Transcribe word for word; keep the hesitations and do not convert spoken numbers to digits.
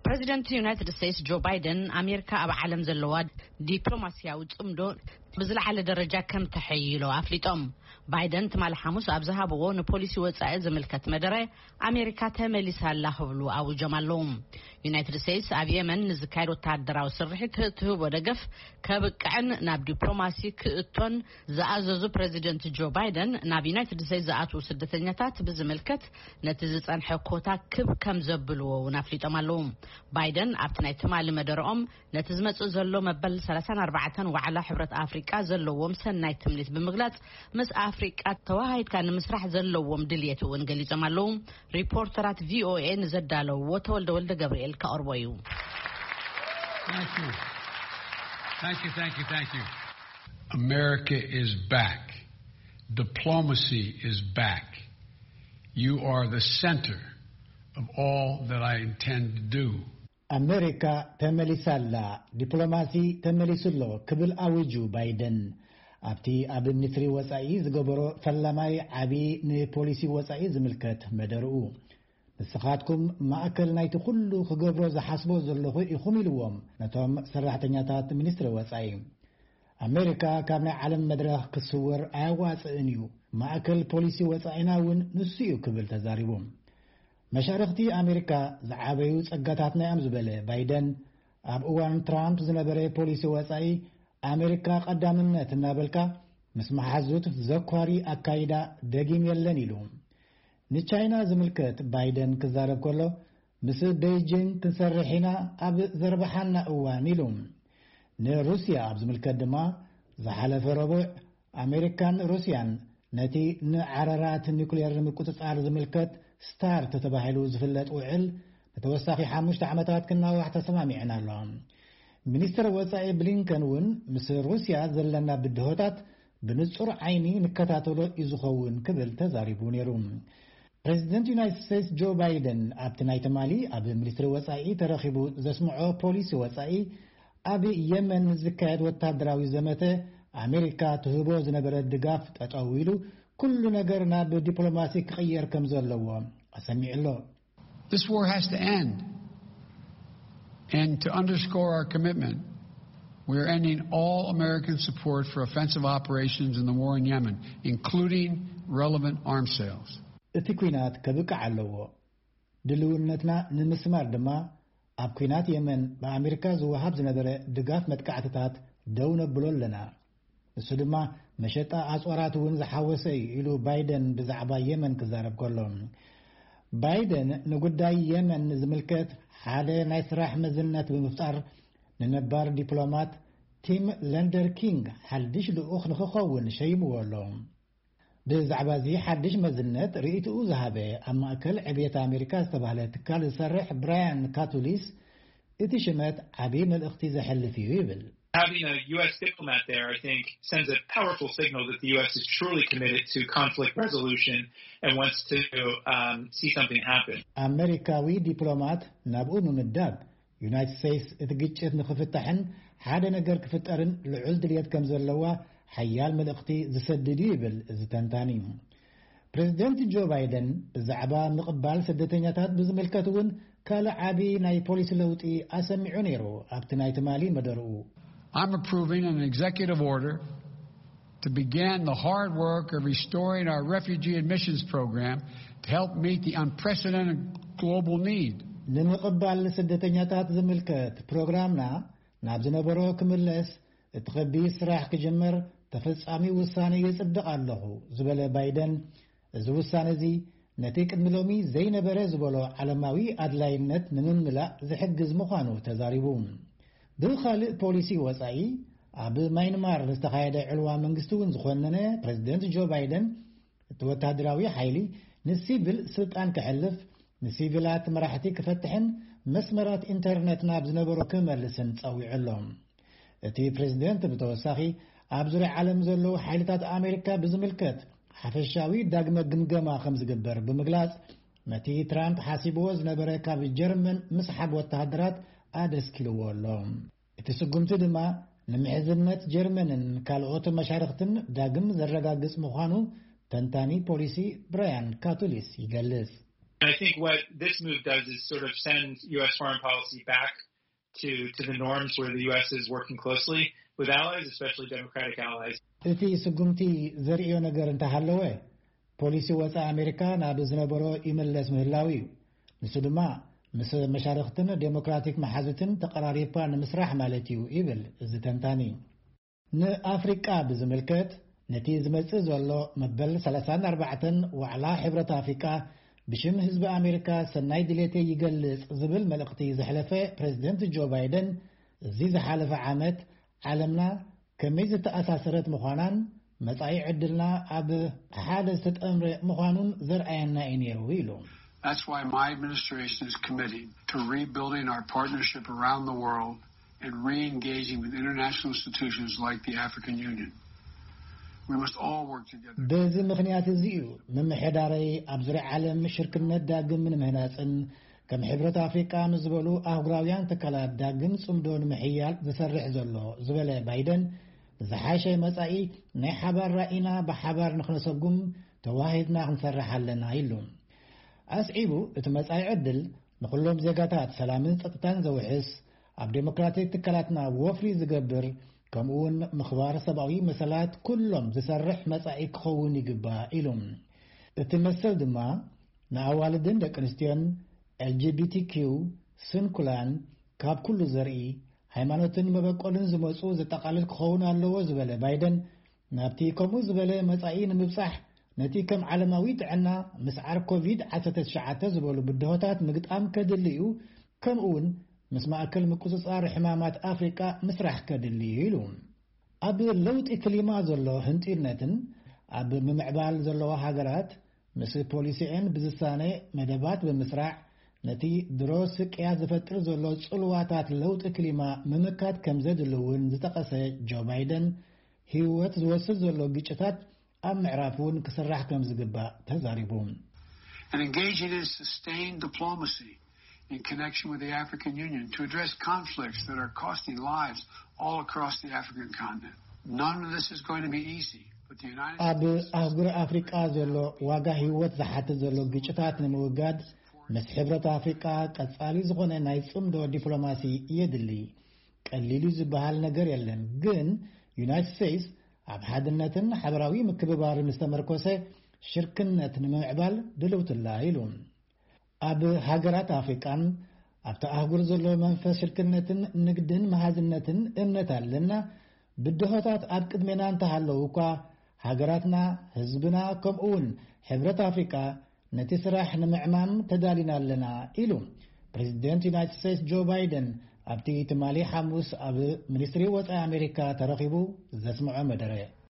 President United States Joe Biden America أب عالم زلواد دبلوماسيا وتصمدو بزلعة درجة كم تحيلو أفليتهم بايدن تمال حموس أبزها بغون بوليسي وصائد زملكت مدري أمريكا تمليسها الله بلو أو جمالهم United States أب يمن نزكايرو تعدرا وسرحي كتهو ودقف كبقعن ناب دبلوماسي كتون زعززو President Joe Biden ناب United States زعاتو سدتنياتات بزملكت نتزت عن حقوتا كب كم زبلو ونافليتهم اللهم بايدن أبتناي تمال مدرهم نتزمت زلو مبل سلسان أربعة وعلى حبرة أفريقيا زلوهم سناي تمليت بمغلات مس أفريقيا تواهيد كان مسرح زلوهم دليتو ونقلي زمالهم ريبورترات في او اي نزدالو وتولد ولد جبريل كأربويو. Thank you. Thank you, thank you, thank you. America is back. Diplomacy is back. You are the center of all that I intend to do. America temelisalla diplomasi temelisullo kብል አውጁ ባይደን ኣብቲ ኣብ ምትሪ ወጻኢ ዝገበሮ ፈላማይ ዓቢ ንፖሊሲ ወጻኢ ዝምልከት መደርኡ ንስኻትኩም ማእከል ናይቲ ኩሉ ክገብሮ ዝሓስቦ ዘለኹ ኢኹም ኢልዎም ነቶም ሰራሕተኛታት ሚኒስትሪ ወጻኢ ኣሜሪካ ካብ ናይ ዓለም መድረኽ ክስወር ኣያዋፅእን እዩ ማእከል ፖሊሲ ወጻኢና እውን ንሱ እዩ ክብል ተዛሪቦም መሻርክቲ ኣሜሪካ ዝዓበዩ ጸጋታትና እዮም ዝበለ ባይደን ኣብ እዋን ትራምፕ ዝነበረ ፖሊሲ ወጻኢ ኣሜሪካ ቀዳምነት እናበልካ ምስ መሓዙት ዘኳሪ ኣካይዳ ደጊም የለን ኢሉ ንቻይና ዝምልከት ባይደን ክዛረብ ከሎ ምስ ቤጂንግ ክንሰርሒና ኣብ ዘርባሓና እዋን ኢሉ ንሩስያ ኣብ ዝምልከት ድማ ዝሓለፈ ረቡዕ ኣሜሪካን ሩስያን ነቲ ንዓረራት ኒውክሌር ምቁፅጻር ዝምልከት ስታርት ተባሂሉ ዝፍለጥ ውዕል ተወሳኺ ሓሙሽተ ዓመታት ክናዋሕ ተሰማሚዕና ኣለዎም ሚኒስትር ወጻኢ ብሊንከን እውን ምስ ሩስያ ዘለና ብድሆታት ብንጹር ዓይኒ ንከታተሎ ይዝኸውን ክብል ተዛሪቡ ነይሩ ፕሬዚደንት ዩናይትድ ስቴትስ ጆ ባይደን ኣብቲ ናይ ትማሊ ኣብ ሚኒስትሪ ወጻኢ ተረኺቡ ዘስምዖ ፖሊሲ ወጻኢ ኣብ የመን ዝካየድ ወታደራዊ ዘመተ ኣሜሪካ ትህቦ ዝነበረ ድጋፍ ጠጠው ኢሉ ኩሉ ነገር ናብ ዲፕሎማሲ ክቕየር ከም ዘለዎ ኣሰሚዕሎ This war has to end. And to underscore our commitment, we are ending all American support for offensive operations in the war in Yemen, including relevant arms sales. እቲ ኩናት ከብቅዕ ኣለዎ ድልውነትና ንምስማር ድማ ኣብ ኩናት የመን በኣሜሪካ ዝወሃብ ዝነበረ ድጋፍ መጥቃዕትታት ደው ነብሎ ኣለና እሱ ድማ መሸጣ ኣጽዋራት እውን ዝሓወሰ ኢሉ ባይደን ብዛዕባ የመን ክዛረብ ከሎ ባይደን ንጉዳይ የመን ዝምልከት ሓደ ናይ ስራሕ መዝነት ብምፍጣር ንነባር ዲፕሎማት ቲም ለንደር ኪንግ ሓድሽ ልኡኽ ንኽኸውን ሸይምዎ ኣሎ ብዛዕባ እዚ ሓድሽ መዝነት ርእይትኡ ዝሃበ ኣብ ማእከል ዕብየት ኣሜሪካ ዝተባህለ ትካል ዝሰርሕ ብራያን ካቱሊስ እቲ ሽመት ዓብዪ መልእኽቲ ዘሕልፍ እዩ ይብል Having a U S diplomat there, I think, sends a powerful signal that the U S is truly committed to conflict resolution and wants to um, see something happen. Amerikawi diplomat nab'u mumdab United States itgichet ንኽፍታሕን ሓደ ነገር ክፍጠርን ልዑል ድልየት ከም ዘለዋ ሓያል መልእኽቲ ዝሰድድ ይብል እዚ ተንታኒ ፕሬዚደንት ጆ ባይደን ብዛዕባ ምቕባል ስደተኛታት ብዝምልከት እውን ካልእ ዓብዪ ናይ ፖሊሲ ለውጢ ኣሰሚዑ ነይሩ ኣብቲ ናይ ትማሊ መደርኡ I'm approving an executive order to begin the hard work of restoring our refugee admissions program to help meet the unprecedented global need. ንምቕባል ስደተኛታት ዝምልከት ፕሮግራምና ናብ ዝነበሮ ክምለስ እቲ ኸቢድ ስራሕ ክጅምር ተፈጻሚ ውሳነ ይጽድቕ ኣለኹ ዝበለ ባይደን እዚ ውሳነ እዚ ነቲ ቅድሚ ሎሚ ዘይነበረ ዝበሎ ዓለማዊ ኣድላይነት ንምምላእ ዝሕግዝ ምዃኑ ተዛሪቡ ብኻልእ ፖሊሲ ወጻኢ ኣብ ማይንማር ዝተኻየደ ዕልዋ መንግስቲ እውን ዝኾነነ ፕሬዚደንት ጆ ባይደን እቲ ወታደራዊ ሓይሊ ንሲቪል ስልጣን ክሕልፍ ንሲቪላት መራሕቲ ክፈትሕን መስመራት ኢንተርኔት ናብ ዝነበሮ ክመልስን ፀዊዑሎም እቲ ፕሬዚደንት ብተወሳኺ ኣብ ዙርያ ዓለም ዘለዉ ሓይልታት ኣሜሪካ ብዝምልከት ሓፈሻዊ ዳግመ ግምገማ ከም ዝግበር ብምግላጽ ነቲ ትራምፕ ሓሲብዎ ዝነበረ ካብ ጀርመን ምስሓብ ወታደራት ኣደስኪልዎ ኣሎ እቲ ስጉምቲ ድማ ንምሕዝነት ጀርመንን ካልኦት መሻርክትን ዳግም ዘረጋግጽ ምዃኑ ተንታኒ ፖሊሲ ብራያን ካቱሊስ ይገልጽ And I think what this move does is sort of send U S foreign policy back to to the norms where the U S is working closely with allies, especially democratic allies. እቲ ስጉምቲ ዘርእዮ ነገር እንተሃለወ ፖሊሲ ወፃኢ ኣሜሪካ ናብ ዝነበሮ ይመለስ ምህላው እዩ። ንሱ ድማ ምስ መሻርክትን ዴሞክራቲክ መሓዙትን ተቀራሪባ ንምስራሕ ማለት እዩ ይብል እዚ ተንታኒ። ንኣፍሪቃ ብዝምልከት ነቲ ዝመጽእ ዘሎ መበል ሰላሳ ወኣርባዕተ ዋዕላ ሕብረት ኣፍሪቃ ብሽም ህዝቢ ኣሜሪካ ሰናይ ድሌት ይገልጽ ዝብል መልእኽቲ ዘሕለፈ ፕሬዝደንት ጆ ባይደን እዚ ዝሓለፈ ዓመት ዓለምና ከመይ ዝተኣሳሰረት ምዃናን መጻኢ ዕድልና ኣብ ሓደ ዝተጠምረ ምዃኑን ዘርአየና እዩ ነይሩ ኢሉ። That's why my administration is committed to rebuilding our partnership around the world and re-engaging with international institutions like the African Union. We must all work together. በዚ ምክንያት እዚ እዩ ምምሕዳረይ ኣብ ዙርያ ዓለም ሽርክነት ዳግም ንምህናፅን ከም ሕብረት ኣፍሪቃ ንዝበሉ ኣህጉራውያን ትካላት ዳግም ጽምዶ ንምሕያል ዝሰርሕ ዘሎ ዝበለ ባይደን ዝሓሸ መጻኢ ናይ ሓባር ራእይና ብሓባር ንኽነሰጉም ተዋሂድና ክንሰርሕ ኣለና ኢሉ። ኣስዒቡ እቲ መጻኢ ዕድል ንኩሎም ዜጋታት ሰላምን ጸጥታን ዘውሕስ ኣብ ዴሞክራቲክ ትካላትና ወፍሪ ዝገብር ከምኡውን ምኽባር ሰብኣዊ መሰላት ኩሎም ዝሰርሕ መጻኢ ክኸውን ይግባእ ኢሉ። እቲ መሰል ድማ ንኣዋልድን ደቂ ኣንስትዮን ኤል ጂ ቢ ቲ ኪው ስንኩላን ካብ ኩሉ ዘርኢ ሃይማኖትን መበቆልን ዝመፁ ዘጠቃልል ክኸውን ኣለዎ ዝበለ ባይደን ናብቲ ከምኡ ዝበለ መጻኢ ንምብጻሕ ነቲ ከም ዓለማዊ ጥዕና ምስዓር ኮቪድ ዓሰርተ ትሽዓተ ዝበሉ ብድሆታት ምግጣም ከድሊ እዩ ከምኡውን ምስ ማእከል ምቁፅጻር ሕማማት ኣፍሪቃ ምስራሕ ከድሊ ኢሉ። ኣብ ለውጢ ክሊማ ዘሎ ህንጢርነትን ኣብ ምምዕባል ዘለዎ ሃገራት ምስ ፖሊሲአን ብዝሳነ መደባት ብምስራዕ ነቲ ድሮ ስቅያ ዝፈጥር ዘሎ ጽልዋታት ለውጢ ክሊማ ምምካት ከም ዘድልውን ዝጠቐሰ ጆ ባይደን ህይወት ዝወስድ ዘሎ ግጭታት ኣብ ምዕራፉን ክስራሕ ከም ዝግባእ ተዛሪቡ። And engaging in sustained diplomacy in connection with the African Union to address conflicts that are costing lives all across the African continent. None of this is going to be easy, but the United ኣብ ኣህጉር ኣፍሪቃ ዘሎ ዋጋ ህይወት ዝሓትት ዘሎ ግጭታት ንምውጋድ ምስ ሕብረት ኣፍሪቃ ቀጻሊ ዝኾነ ናይ ጽምዶ ዲፕሎማሲ የድሊ። ቀሊሉ ዝበሃል ነገር የለን፣ ግን ዩናይትድ ስቴትስ ኣብ ሓድነትን ሓበራዊ ምክብባርን ዝተመርኮሰ ሽርክነት ንምዕባል ድልውትላ ኢሉ። ኣብ ሃገራት ኣፍሪቃን ኣብቲ ኣህጉር ዘሎ መንፈስ ሽርክነትን ንግድን መሃዝነትን እምነት ኣለና። ብድሆታት ኣብ ቅድሜና እንተሃለዉ እኳ ሃገራትና ህዝብና ከምኡውን ሕብረት ኣፍሪቃ ነቲ ስራሕ ንምዕማም ተዳሊና ኣለና ኢሉ ፕሬዚደንት ዩናይትድ ስቴትስ ጆ ባይደን ኣብቲ ትማሊ ሐሙስ ኣብ ሚኒስትሪ ወፃኢ ኣሜሪካ ተረኺቡ ዘስምዖ መደረ